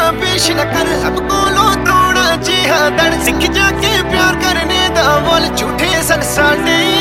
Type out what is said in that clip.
पेश न कर सब कोलों तोड़ा जिहादन सिख जाके प्यार करने दा बोल झूठे सन साडे